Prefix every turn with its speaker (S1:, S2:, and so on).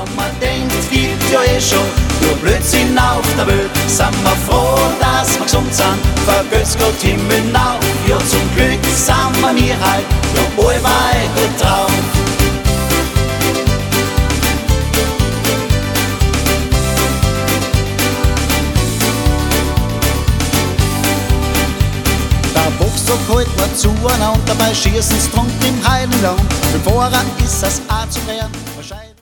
S1: Ja, man denkt, es gibt ja eh schon nur Blödsinn auf der Welt. Sind wir froh, dass wir gesund sind, vergötzt Gott Himmel auf. Ja, zum Glück sind wir mir halt noch allweil gut drauf. Der Boxsack hält man zueinander, bei Schießen's drunten im Heidenland. Für Fahrer ist es auch zu werden.